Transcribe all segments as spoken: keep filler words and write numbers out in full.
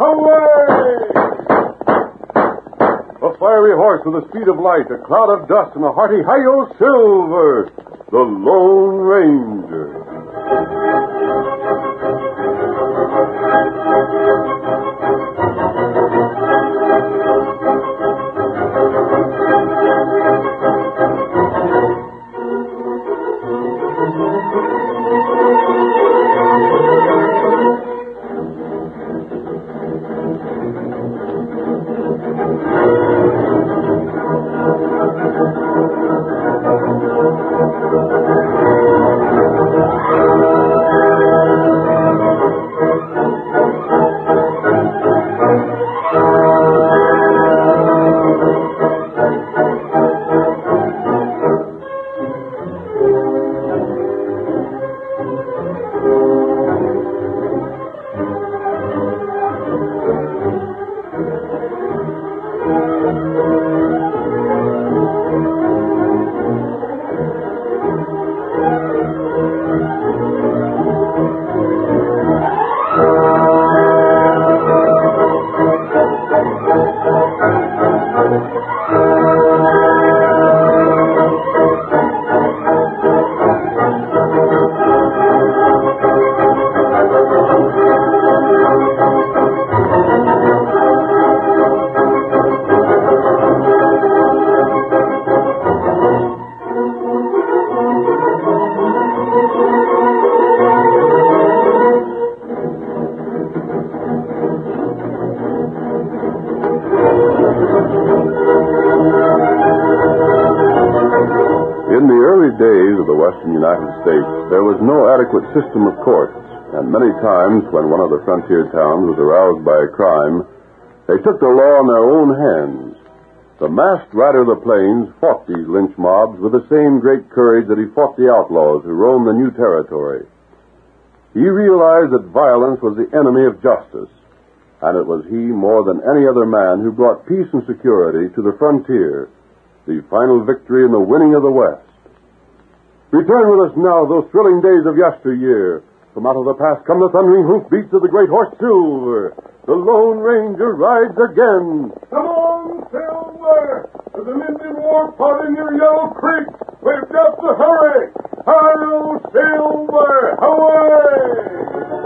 Away! A fiery horse with the speed of light, a cloud of dust, and a hearty hi-yo Silver, the Lone Ranger. In the early days of the western United States, there was no adequate system of courts, and many times when one of the frontier towns was aroused by a crime, they took the law in their own hands. The masked rider of the plains fought these lynch mobs with the same great courage that he fought the outlaws who roamed the new territory. He realized that violence was the enemy of justice, and it was he more than any other man who brought peace and security to the frontier, the final victory in the winning of the West. Return with us now to those thrilling days of yesteryear. From out of the past come the thundering hoofbeats of the great horse Silver. The Lone Ranger rides again. Come on, Silver! There's an Indian war pot in your Yellow Creek. We've got to hurry. Hi-yo, Silver! Away!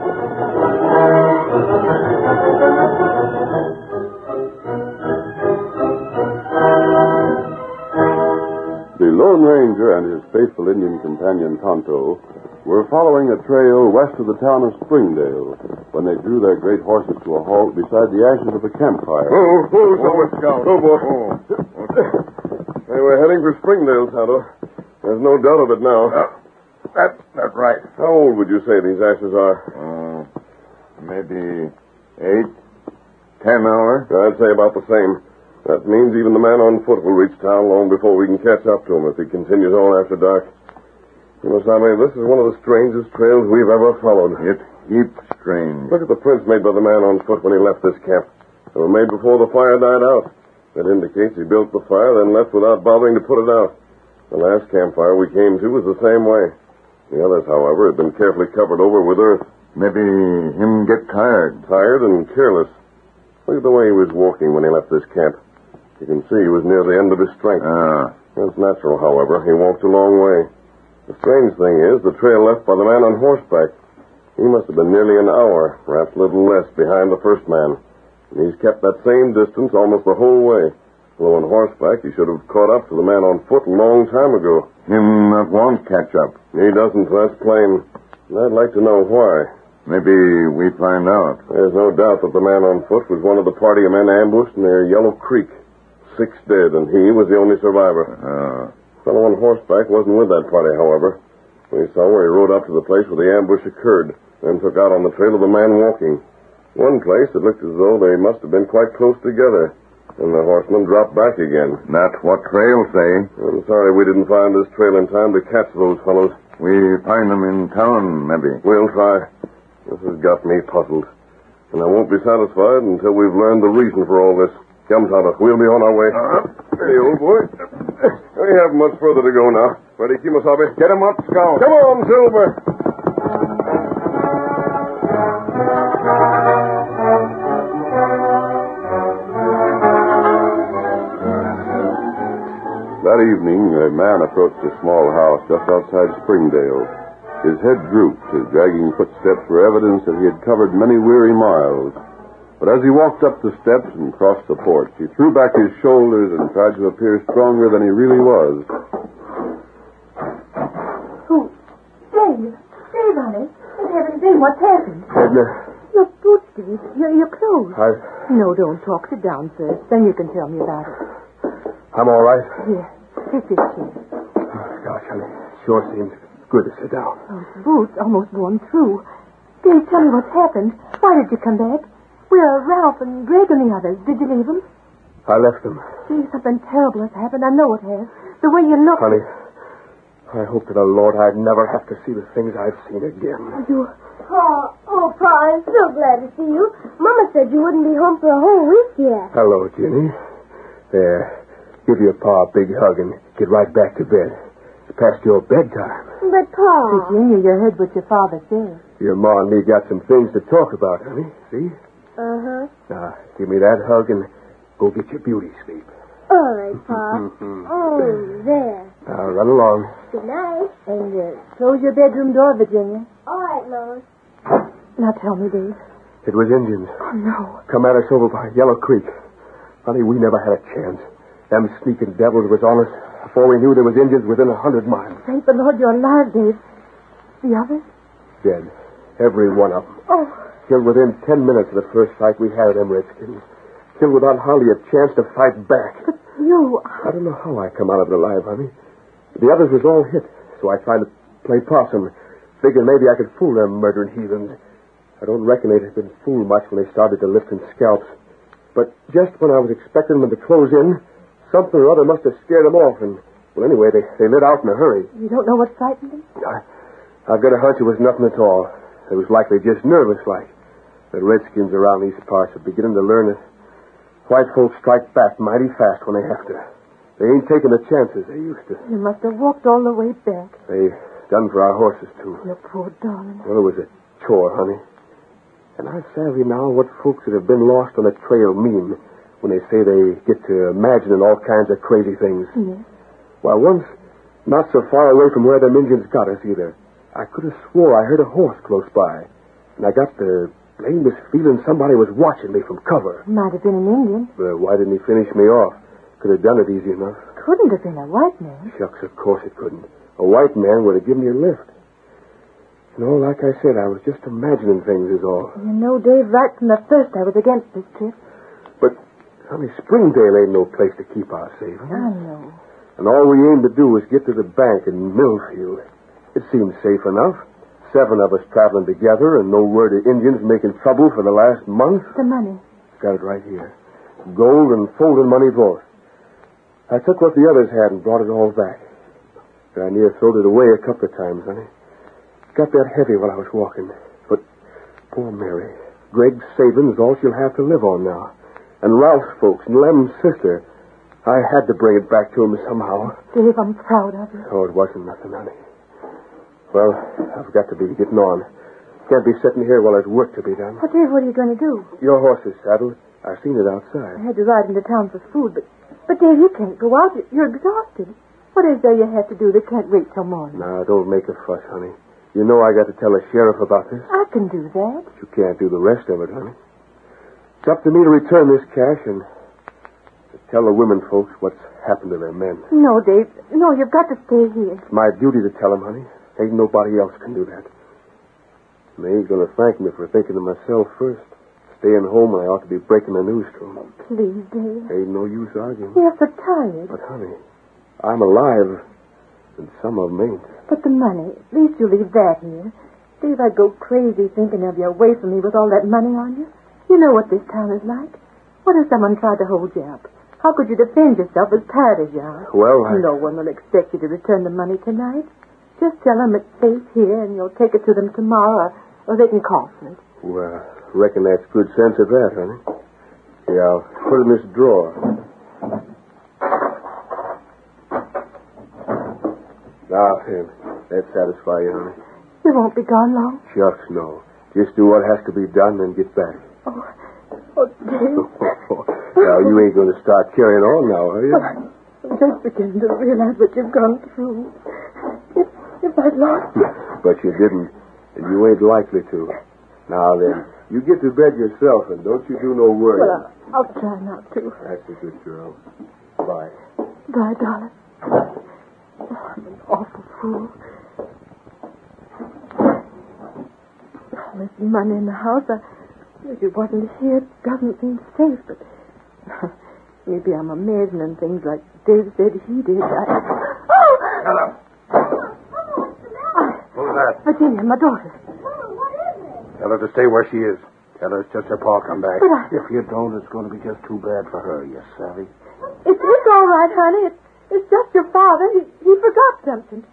The Lone Ranger and his faithful Indian companion, Tonto, were following a trail west of the town of Springdale when they drew their great horses to a halt beside the ashes of a campfire. Oh, oh, oh, Scout. Oh, boy. Oh. Hey, we're heading for Springdale, Tonto. There's no doubt of it now. Uh, that's, that's right. How old would you say these ashes are? Uh, maybe eight, ten hours. I'd say about the same. That means even the man on foot will reach town long before we can catch up to him if he continues on after dark. You know, Sammy, this is one of the strangest trails we've ever followed. It's heap strange. Look at the prints made by the man on foot when he left this camp. They were made before the fire died out. That indicates he built the fire, then left without bothering to put it out. The last campfire we came to was the same way. The others, however, had been carefully covered over with earth. Maybe him get tired. Tired and careless. Look at the way he was walking when he left this camp. You can see he was near the end of his strength. Ah. That's natural, however. He walked a long way. The strange thing is, the trail left by the man on horseback. He must have been nearly an hour, perhaps a little less, behind the first man. And he's kept that same distance almost the whole way. Though on horseback, he should have caught up to the man on foot a long time ago. Him not want catch up. He doesn't, that's plain. And I'd like to know why. Maybe we find out. There's no doubt that the man on foot was one of the party of men ambushed near Yellow Creek. Six dead, and he was the only survivor. Uh, the fellow on horseback wasn't with that party, however. We saw where he rode up to the place where the ambush occurred, then took out on the trail of the man walking. One place, it looked as though they must have been quite close together, and the horseman dropped back again. That's what trail say. I'm sorry we didn't find this trail in time to catch those fellows. We find them in town, maybe. We'll try. This has got me puzzled, and I won't be satisfied until we've learned the reason for all this. Come, Tonto. We'll be on our way. Uh-huh. Hey, old boy. We haven't much further to go now. Ready, Kemosabe? Get him up, Scout. Come on, Silver. a man approached a small house just outside Springdale. His head drooped, his dragging footsteps were evidence that he had covered many weary miles. But as he walked up the steps and crossed the porch, he threw back his shoulders and tried to appear stronger than he really was. Who? Dave. Dave, honey. In heaven's name, what's happened? Edna. Your boots, Dave. Your, your clothes. I... No, don't talk. Sit down first. Then you can tell me about it. I'm all right. Here. Take this chair. Oh, gosh, honey. Sure seems good to sit down. Those boots almost worn through. Dave, tell me what's happened. Why did you come back? Where are Ralph and Greg and the others? Did you leave them? I left them. Dave, something terrible has happened. I know it has. The way you look... Honey, I hope to the Lord I'd never have to see the things I've seen again. You... Oh, oh, Pa, I'm so glad to see you. Mama said you wouldn't be home for a whole week yet. Hello, Jenny. There. Give your Pa a big hug and get right back to bed. It's past your bedtime. But, Pa... Virginia, you heard what your father said. Your Ma and me got some things to talk about, honey. See? Uh-huh. Now, give me that hug and go get your beauty sleep. All right, Pa. Oh, there. Now, run along. Good night. And uh, close your bedroom door, Virginia. All right, Lois. Now tell me, Dave. It was Indians. Oh, no. Come at us over by Yellow Creek. Honey, we never had a chance. Them sneaking devils was on us before we knew there was Indians within a hundred miles. Thank the Lord you're alive, Dave. The others? Dead. Every one of them. Oh. Killed within ten minutes of the first fight we had with them Redskins. Killed without hardly a chance to fight back. But you... I don't know how I come out of it alive, honey. The others was all hit, so I tried to play possum, figuring maybe I could fool them murdering heathens. I don't reckon they'd have been fooled much when they started to lifting scalps. But just when I was expecting them to close in, something or other must have scared them off, and, well, anyway, they, they lit out in a hurry. You don't know what frightened them? I, I've got a hunch it was nothing at all. It was likely just nervous-like. The Redskins around these parts are beginning to learn that white folks strike back mighty fast when they have to. They ain't taking the chances they used to. You must have walked all the way back. They done for our horses, too. You poor darling. Well, it was a chore, honey. And I savvy now what folks that have been lost on a trail mean when they say they get to imagining all kinds of crazy things. Yes. Well, once, not so far away from where them Indians got us either, I could have swore I heard a horse close by. And I got the blameless feeling somebody was watching me from cover. Might have been an Indian. But why didn't he finish me off? Could have done it easy enough. Couldn't have been a white man. Shucks, of course it couldn't. A white man would have given me a lift. No, like I said, I was just imagining things is all. You know, Dave, right from the first I was against this trip. But, honey, Springdale ain't no place to keep our savings. I know. And all we aim to do is get to the bank in Millfield. It seems safe enough. Seven of us traveling together and no word of Indians making trouble for the last month. The money. Got it right here. Gold and folding money both. I took what the others had and brought it all back. I near throwed it away a couple of times, honey. Got that heavy while I was walking. But poor Mary, Greg's savings is all she'll have to live on now. And Ralph's folks and Lem's sister. I had to bring it back to him somehow. Dave, I'm proud of you. Oh, it wasn't nothing, honey. Well, I've got to be getting on. Can't be sitting here while there's work to be done. But, Dave, what are you going to do? Your horse is saddled. I've seen it outside. I had to ride into town for food, but, but Dave, you can't go out. You're exhausted. What is there you have to do that can't wait till morning? Now, don't make a fuss, honey. You know I got to tell the sheriff about this. I can do that. But you can't do the rest of it, honey. It's up to me to return this cash and to tell the women folks what's happened to their men. No, Dave. No, you've got to stay here. It's my duty to tell them, honey. Ain't nobody else can do that. And they ain't going to thank me for thinking of myself first. Staying home, I ought to be breaking the news to them. Please, Dave. Ain't no use arguing. You're so tired. But, honey, I'm alive, and some of them ain't. But the money, at least you leave that here. Dave, I'd go crazy thinking of you away from me with all that money on you. You know what this town is like. What if someone tried to hold you up? How could you defend yourself as tired as you are? Well, I... No one will expect you to return the money tonight. Just tell them it's safe here and you'll take it to them tomorrow, or, or they can call for it. Well, reckon that's good sense of that, honey. Yeah, I'll put it in this drawer. Now, Tim, that satisfy you, honey? You won't be gone long? Shucks, no. Just do what has to be done and get back. Oh, oh, Dave. Now, you ain't going to start carrying on now, are you? Well, just beginning to realize what you've gone through. If, if I'd lost you... But you didn't, and you ain't likely to. Now then, you get to bed yourself, and don't you do no worrying. Well, I'll, I'll try not to. That's a good girl. Bye. Bye, darling. Oh, I'm an awful fool. All this money in the house, I, if it wasn't here, it doesn't seem safe, but maybe I'm imagining things like Dave said he did. I... Oh! Hello. Who's that? Virginia, my daughter. Tell her to stay where she is. Tell her it's just her pa come back. But I... If you don't, it's going to be just too bad for her, you savvy. It's, it's all right, honey. It's, it's just your father. He, he forgot something.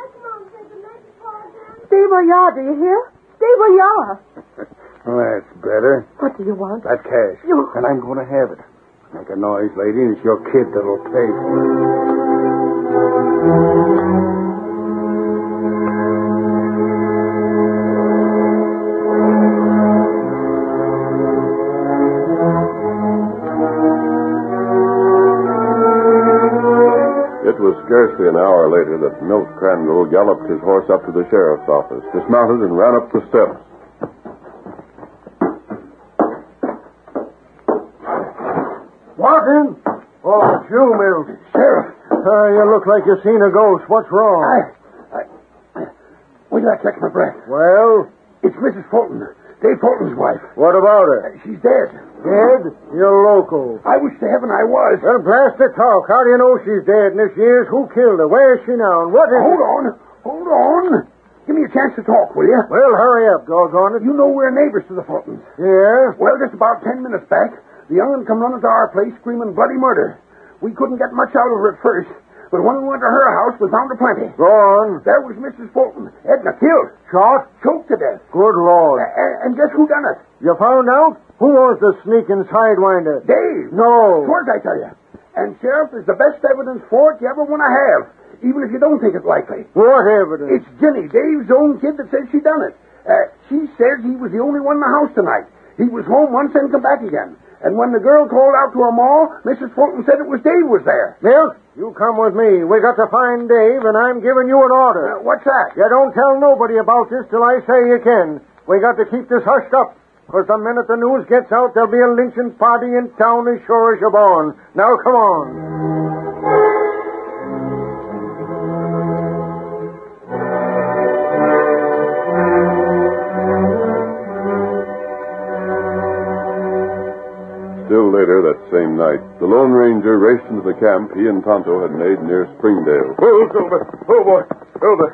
Stay where you are, do you hear? Stay where you are. Well, that's better. What do you want? That cash. You... And I'm going to have it. Make a noise, lady, and it's your kid that'll pay for It was scarcely an hour later that Milt Crandall galloped his horse up to the sheriff's office, dismounted, and ran up the steps. Martin! Oh, it's you, Milt. Sheriff. Uh, you look like you've seen a ghost. What's wrong? I... I... Wait till I catch my breath. Well? It's Missus Fulton. Dave Fulton's wife. What about her? Uh, she's dead. Dead? You're local. I wish to heaven I was. Well, blast the talk. How do you know she's dead? And if she is, who killed her? Where is she now? And what is Hold it? on. Hold on. Give me a chance to talk, will you? Well, hurry up, doggone it. You know we're neighbors to the Fultons. Yeah? Well, just about ten minutes back, the young one come running to our place screaming bloody murder. We couldn't get much out of her at first, but when we went to her house, we found her plenty. Go on. There was Missus Fulton. Edna killed. Shot? Choked to death. Good Lord. Uh, and guess who done it? You found out? Who was the sneaking sidewinder? Dave. No. Sure as I tell you. And, Sheriff, there's the best evidence for it you ever want to have, even if you don't think it's likely. What evidence? It's Ginny, Dave's own kid, that says she done it. Uh, she says he was the only one in the house tonight. He was home once and come back again. And when the girl called out to her ma, Missus Fulton said it was Dave was there. Milt, you come with me. We got to find Dave, and I'm giving you an order. Uh, what's that? You don't tell nobody about this till I say you can. We got to keep this hushed up, because the minute the news gets out, there'll be a lynching party in town as sure as you're born. Now, come on. Still later that same night, the Lone Ranger raced into the camp he and Tonto had made near Springdale. Oh, Silver. Oh, boy. Silver.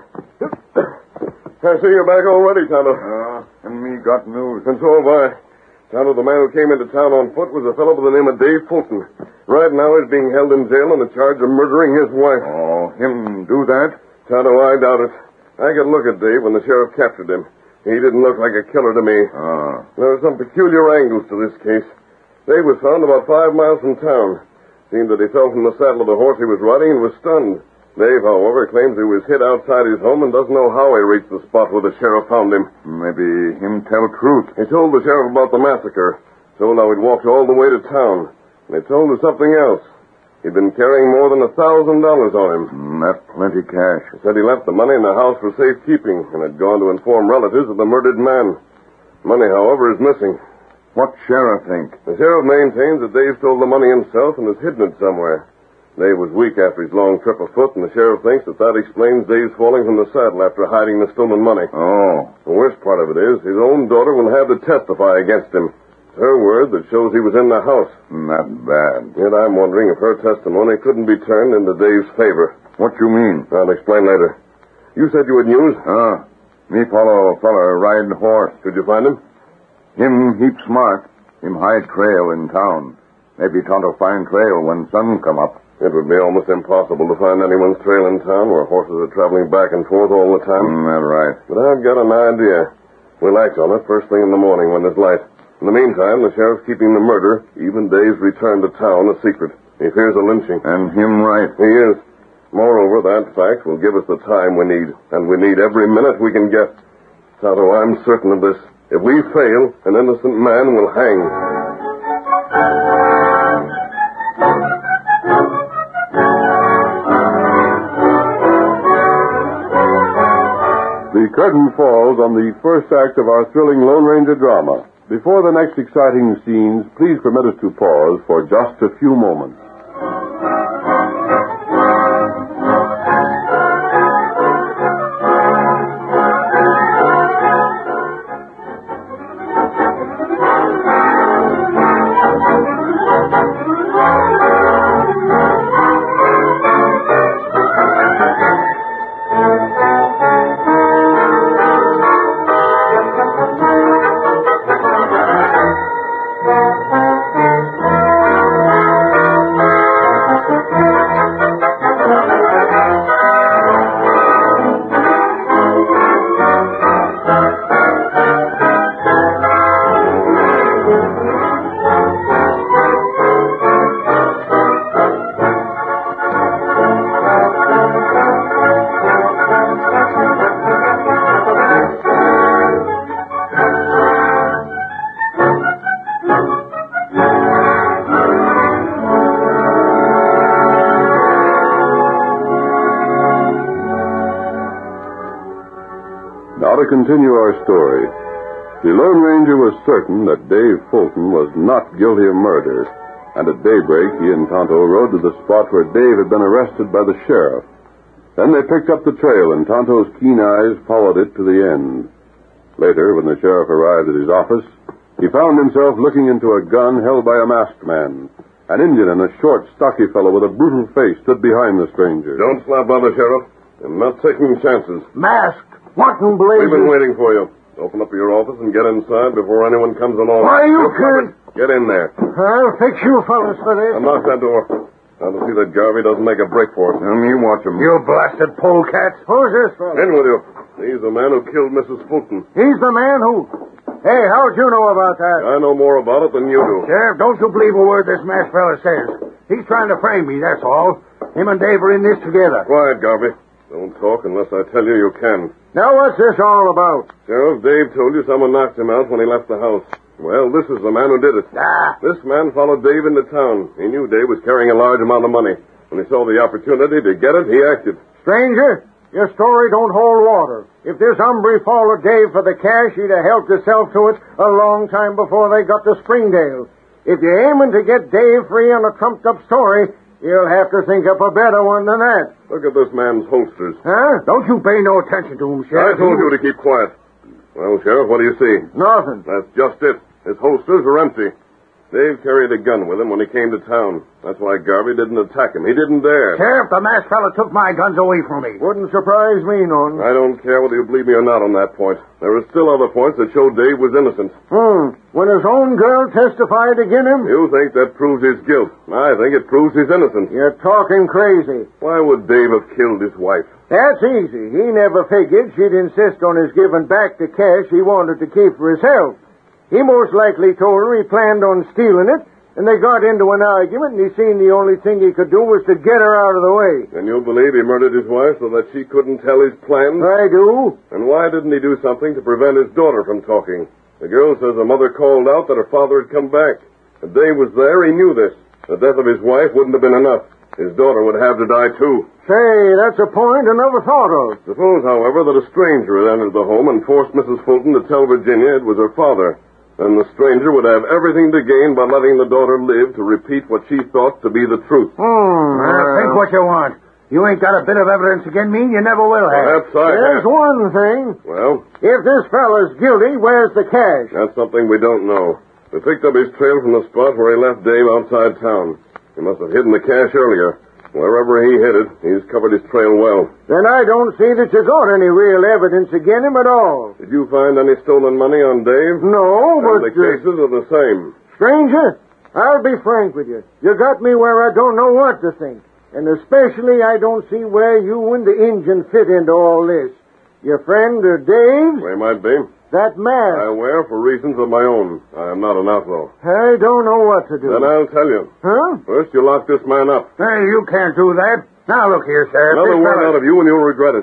I see you're back already, Tonto. Uh, and me got news. And so have I. Tonto, the man who came into town on foot was a fellow by the name of Dave Fulton. Right now he's being held in jail on the charge of murdering his wife. Oh, him do that? Tonto, I doubt it. I could look at Dave when the sheriff captured him. He didn't look like a killer to me. Ah. There are some peculiar angles to this case. Dave was found about five miles from town. Seemed that he fell from the saddle of the horse he was riding and was stunned. Dave, however, claims he was hit outside his home and doesn't know how he reached the spot where the sheriff found him. Maybe him tell truth. He told the sheriff about the massacre. Told how he'd walked all the way to town. And he told us something else. He'd been carrying more than a thousand dollars on him. Mm, that's plenty cash. He said he left the money in the house for safekeeping and had gone to inform relatives of the murdered man. Money, however, is missing. What sheriff think? The sheriff maintains that Dave stole the money himself and has hidden it somewhere. Dave was weak after his long trip afoot, and the sheriff thinks that that explains Dave's falling from the saddle after hiding the stolen money. Oh. The worst part of it is his own daughter will have to testify against him. It's her word that shows he was in the house. Not bad. Yet I'm wondering if her testimony couldn't be turned into Dave's favor. What you mean? I'll explain later. You said you had news? Ah. Me follow fella riding horse. Did you find him? Him heap smart. Him hide trail in town. Maybe Tonto find trail when sun come up. It would be almost impossible to find anyone's trail in town where horses are traveling back and forth all the time. Mm, that's right. But I've got an idea. We'll act on it first thing in the morning when there's light. In the meantime, the sheriff's keeping the murder, even Dave's return to town, a secret. He fears a lynching. And him right. He is. Moreover, that fact will give us the time we need, and we need every minute we can get. Tonto, I'm certain of this. If we fail, an innocent man will hang. curtain falls on the first act of our thrilling Lone Ranger drama. Before the next exciting scenes, please permit us to pause for just a few moments. Now to continue our story. The Lone Ranger was certain that Dave Fulton was not guilty of murder, and at daybreak he and Tonto rode to the spot where Dave had been arrested by the sheriff. Then they picked up the trail, and Tonto's keen eyes followed it to the end. Later, when the sheriff arrived at his office, he found himself looking into a gun held by a masked man. An Indian and a short, stocky fellow with a brutal face stood behind the stranger. Don't slap on the sheriff. I'm not taking chances. Masked. What in blazes? We've been waiting for you. Open up your office and get inside before anyone comes along. Why, you can't. Get in there. I'll fix you fellas for this. Unlock that door. I'll see that Garvey doesn't make a break for us. Tell me, watch him. You blasted polecat. Who's this fella? In with you. He's the man who killed Missus Fulton. He's the man who... Hey, how'd you know about that? I know more about it than you do. Sheriff, don't you believe a word this masked fella says. He's trying to frame me, that's all. Him and Dave are in this together. Quiet, Garvey. Don't talk unless I tell you you can. Now, what's this all about? Sheriff, Dave told you someone knocked him out when he left the house. Well, this is the man who did it. Ah. This man followed Dave into town. He knew Dave was carrying a large amount of money. When he saw the opportunity to get it, he acted. Stranger, your story don't hold water. If this hombre followed Dave for the cash, he'd have helped himself to it a long time before they got to Springdale. If you're aiming to get Dave free on a trumped-up story, you'll have to think up a better one than that. Look at this man's holsters. Huh? Don't you pay no attention to him, Sheriff. I told you to keep quiet. Well, Sheriff, what do you see? Nothing. That's just it. His holsters are empty. Dave carried a gun with him when he came to town. That's why Garvey didn't attack him. He didn't dare. Sheriff, the masked fella took my guns away from me. Wouldn't surprise me none. I don't care whether you believe me or not on that point. There are still other points that show Dave was innocent. Hmm. When his own girl testified against him? You think that proves his guilt. I think it proves his innocence. You're talking crazy. Why would Dave have killed his wife? That's easy. He never figured she'd insist on his giving back the cash he wanted to keep for himself. He most likely told her he planned on stealing it, and they got into an argument, and he seen the only thing he could do was to get her out of the way. And you believe he murdered his wife so that she couldn't tell his plans? I do. And why didn't he do something to prevent his daughter from talking? The girl says the mother called out that her father had come back. If Dave was there, he knew this. The death of his wife wouldn't have been enough. His daughter would have to die, too. Say, that's a point I never thought of. Suppose, however, that a stranger had entered the home and forced Missus Fulton to tell Virginia it was her father. Then the stranger would have everything to gain by letting the daughter live to repeat what she thought to be the truth. Hmm. Well, think what you want. You ain't got a bit of evidence against me, and you never will have. Perhaps I There's have. one thing. Well? If this fella's guilty, where's the cash? That's something we don't know. We picked up his trail from the spot where he left Dave outside town. He must have hidden the cash earlier. Wherever he hid it, he's covered his trail well. Then I don't see that you got any real evidence against him at all. Did you find any stolen money on Dave? No, And but... the cases are the same. Stranger, I'll be frank with you. You got me where I don't know what to think. And especially I don't see where you and the Injun fit into all this. Your friend, uh, Dave? We might be. That mask. I wear for reasons of my own. I am not an outlaw. I don't know what to do. Then I'll tell you. Huh? First, you lock this man up. Hey, you can't do that. Now, look here, Sheriff. Another This word fella- out of you and you'll regret it.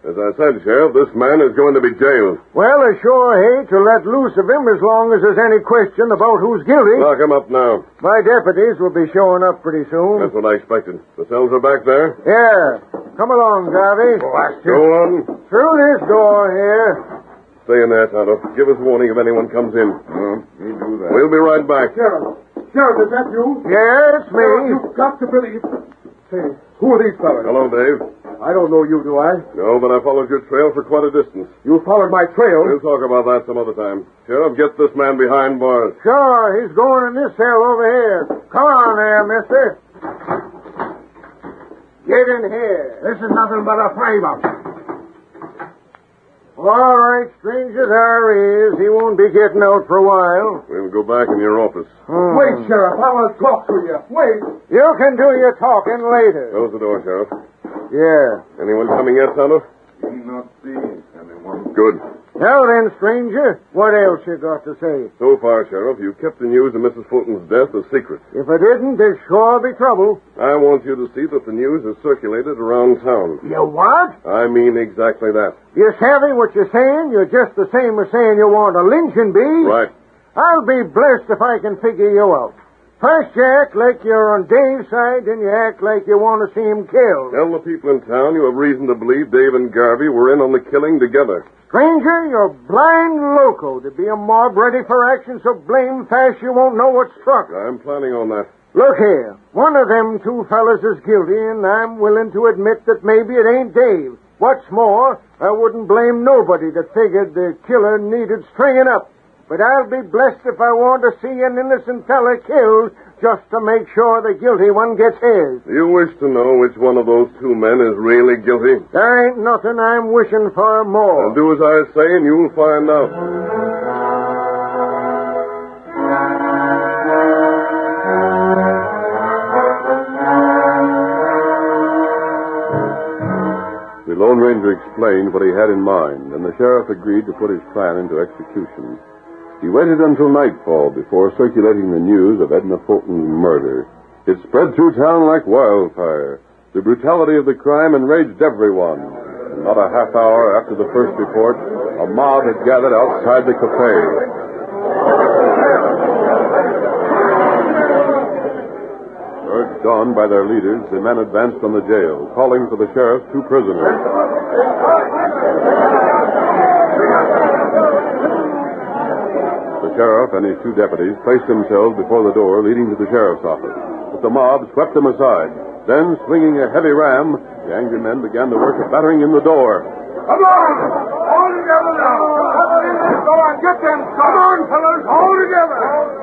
As I said, Sheriff, this man is going to be jailed. Well, I sure hate to let loose of him as long as there's any question about who's guilty. Lock him up now. My deputies will be showing up pretty soon. That's what I expected. The cells are back there? Yeah. Come along, Garvey. Go on. Through this door here. Stay in there, Tonto. Give us warning if anyone comes in. Uh, you do that. We'll be right back. Sheriff. Sheriff, is that you? Yeah, it's me. You've got to believe. Say, who are these fellas? Hello, Dave. I don't know you, do I? No, but I followed your trail for quite a distance. You followed my trail. We'll talk about that some other time. Sheriff, get this man behind bars. Sure, he's going in this cell over here. Come on there, mister. Get in here. This is nothing but a frame-up. All right, stranger, there he is. He won't be getting out for a while. We'll go back in your office. Hmm. Wait, Sheriff. I want to talk to you. Wait. You can do your talking later. Close the door, Sheriff. Yeah. Anyone coming yet, Tonto? Do not see anyone. Good. Now then, stranger, what else you got to say? So far, Sheriff, you've kept the news of Missus Fulton's death a secret. If I didn't, there'd sure be trouble. I want you to see that the news is circulated around town. You what? I mean exactly that. You savvy what you're saying? You're just the same as saying you want a lynching bee? Right. I'll be blessed if I can figure you out. First you act like you're on Dave's side, then you act like you want to see him killed. Tell the people in town you have reason to believe Dave and Garvey were in on the killing together. Stranger, you're blind loco to be a mob ready for action so blame fast you won't know what struck. I'm planning on that. Look here, one of them two fellas is guilty, and I'm willing to admit that maybe it ain't Dave. What's more, I wouldn't blame nobody that figured the killer needed stringing up. But I'll be blessed if I want to see an innocent fella killed just to make sure the guilty one gets his. You wish to know which one of those two men is really guilty? There ain't nothing I'm wishing for more. Then do as I say and you'll find out. The Lone Ranger explained what he had in mind, and the sheriff agreed to put his plan into execution. He waited until nightfall before circulating the news of Edna Fulton's murder. It spread through town like wildfire. The brutality of the crime enraged everyone. And not a half hour after the first report, a mob had gathered outside the cafe. Urged on by their leaders, the men advanced on the jail, calling for the sheriff's two prisoners. The sheriff and his two deputies placed themselves before the door leading to the sheriff's office. But the mob swept them aside. Then, swinging a heavy ram, the angry men began the work of battering in the door. Come on! All together now! Go on, get them! Come on, fellas! All together!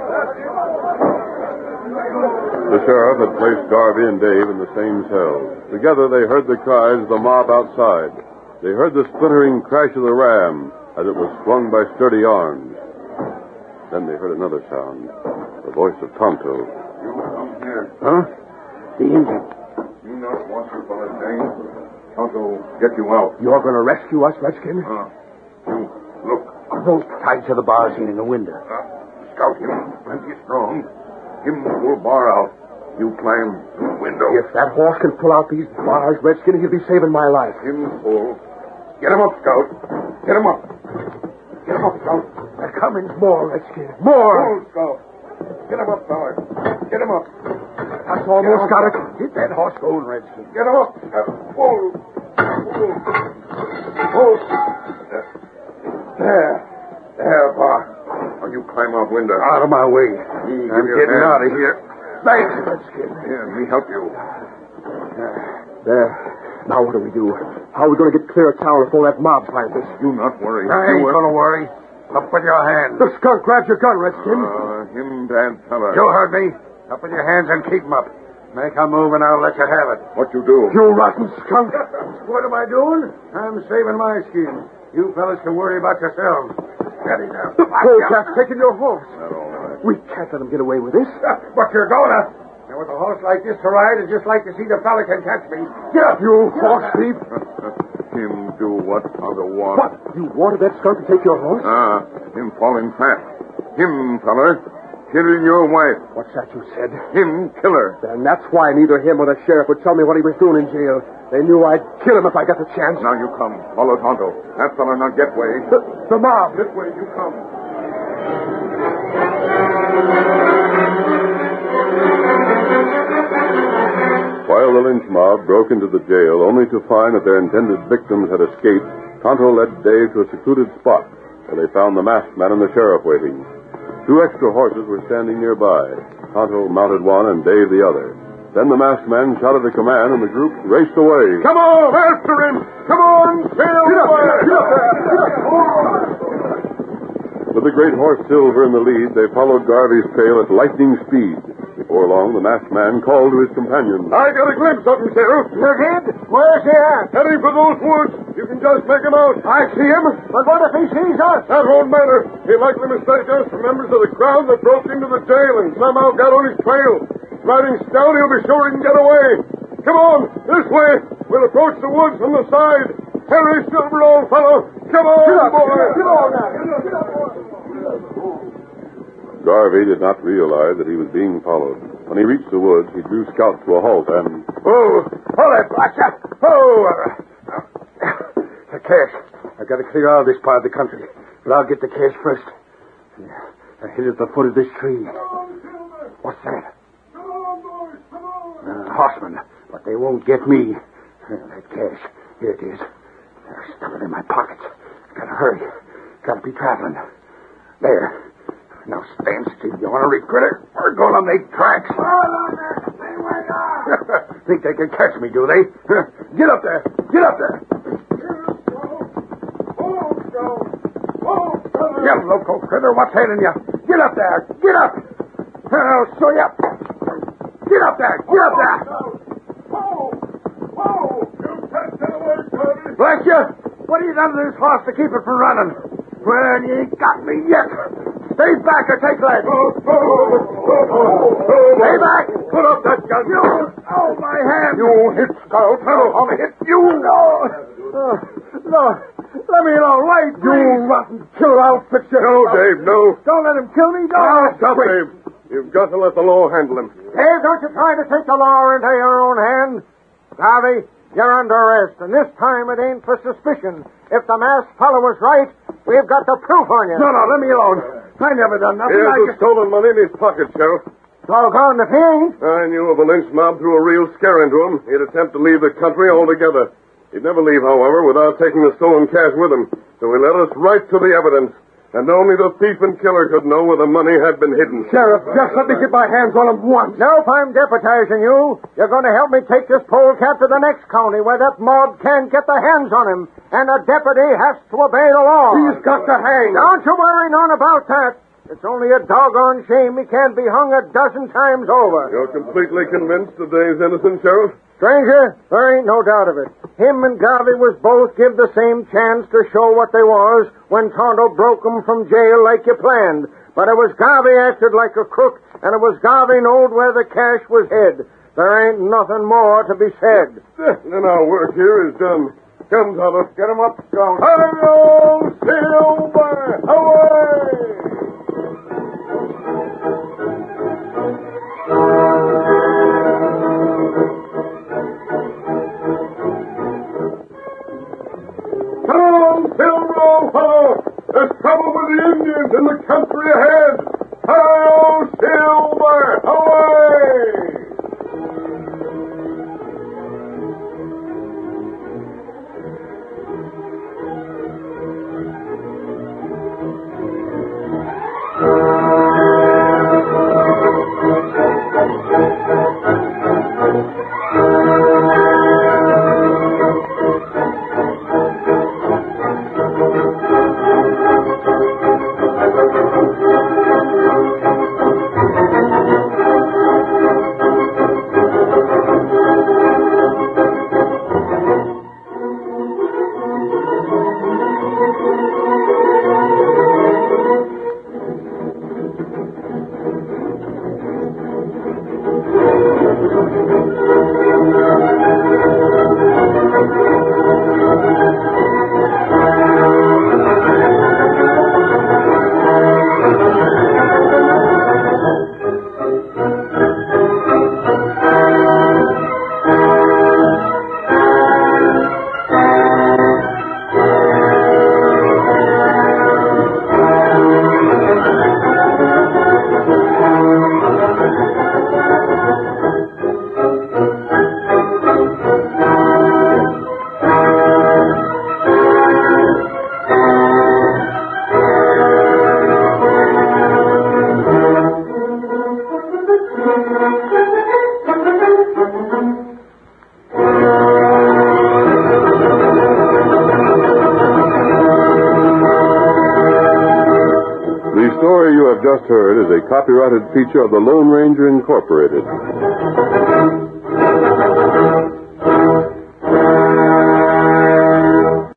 The sheriff had placed Garvey and Dave in the same cells. Together they heard the cries of the mob outside. They heard the splintering crash of the ram as it was swung by sturdy arms. Then they heard another sound, the voice of Tonto. You come here. Huh? The Indian. You not want your fellas hanged. Tonto, get you out. You're going to rescue us, Redskin? Uh, you, look. A rope tied to the bars in the window. Uh, scout him. Plenty strong. Him pull bar out. You climb through the window. If that horse can pull out these bars, Redskin, he'll be saving my life. Him pull. Get him up, Scout. Get him up. Get him up, Scout. They're coming. More, Redskin. More. Pull, Scout. Get him up, fella. Get him up. That's almost got it. Get that horse going, Redskin. Get him up. Scout. Pull. Pull. Pull. There. There, Pa. Now you climb out window. Out of my way. Me I'm give you a getting hand. out of here. Thanks, Redskin. Here, me help you. There. Now what do we do? How are we going to get clear of town before that mob finds us? You not worry. I ain't You will- going to worry. Up with your hands. The skunk grabs your gun, Redskin. Uh, him bad fella. You heard me. Up with your hands and keep them up. Make a move and I'll let you have it. What you do? You rotten skunk. What am I doing? I'm saving my skin. You fellas can worry about yourselves. Steady now. The polecat's taking your horse. Not all right. We can't let him get away with this. But you're gonna. And with a horse like this to ride, I'd just like to see the fella can catch me. Get up, You horse thief. Him do what other want. What? You wanted that skunk to take your horse? Ah, him falling fast. Him, fella. Killing your wife. What's that you said? Him kill her. And that's why neither him or the sheriff would tell me what he was doing in jail. They knew I'd kill him if I got the chance. Now you come. Follow Tonto. That fellow not get way. The, the mob. This way you come. While the lynch mob broke into the jail only to find that their intended victims had escaped, Tonto led Dave to a secluded spot where they found the masked man and the sheriff waiting. Two extra horses were standing nearby. Tonto mounted one and Dave the other. Then the masked man shouted a command and the group raced away. Come on, after him! Come on, Silver! With the great horse Silver in the lead, they followed Garvey's trail at lightning speed. Before long, the masked man called to his companion. I got a glimpse of him, Sheriff. You did? Where's he at? Heading for those woods. You can just make him out. I see him. But what if he sees us? That won't matter. He likely mistake us for members of the crowd that broke into the jail and somehow got on his trail. Riding stout, he'll be sure he can get away. Come on, this way. We'll approach the woods from the side. Harry Silver, old fellow. Come on, Get up, boy. get up, get on now. Get up, get up, boy. Garvey did not realize that he was being followed. When he reached the woods, he drew Scout to a halt and... Oh, hold it, Blackshot. Oh, uh, the cash. I've got to clear out of this part of the country. But I'll get the cash first. I hid at the foot of this tree. What's that? Uh, horsemen. But they won't get me. Uh, that cash. Here it is. I'll stuff it in my pockets. Gotta hurry. Gotta be traveling. There. Now stand still, you ornery critter. We're gonna make tracks. Think they can catch me, do they? Get up there. Get up there. You loco critter, what's hailing you? Get up there. Get up. I'll show you. Get up there. Get up there. Bless you. What have you done to this horse to keep it from running? Well, you ain't got me yet. Stay back or take legs. Stay back. Put up that gun. You. Oh, my hand. You hit Scout. I'll hit you. No. Uh, no. Let me alone. Wait, You rotten killer. I'll fix you. No, Dave, no. Don't let him kill me. No. Now, stop, Dave. You've got to let the law handle him. Dave, don't you try to take the law into your own hands. Garvey, you're under arrest, and this time it ain't for suspicion. If the masked fellow was right, we've got the proof on you. No, no, let me alone. I never done nothing Here's like the stolen money in his pocket, Sheriff. Doggone if he ain't. I knew if a lynch mob threw a real scare into him, he'd attempt to leave the country altogether. He'd never leave, however, without taking the stolen cash with him. So he led us right to the evidence. And only the thief and killer could know where the money had been hidden. Sheriff, just let me get my hands on him once. Nope, I'm deputizing you. You're going to help me take this polecat to the next county where that mob can't get their hands on him. And a deputy has to obey the law. He's got to hang. Don't you worry none about that. It's only a doggone shame he can't be hung a dozen times over. You're completely convinced that Dave's innocent, Sheriff? Stranger, there ain't no doubt of it. Him and Garvey was both give the same chance to show what they was when Tonto broke 'em from jail like you planned. But it was Garvey acted like a crook, and it was Garvey knowed where the cash was hid. There ain't nothing more to be said. Then our work here is done. Come, Tonto. Get him up, Scout. Hello, Silver! Away! Come on, Silver, old fellow! There's trouble with the Indians in the country ahead! Hello, Silver! Away! story you have just heard is a copyrighted feature of the Lone Ranger Incorporated.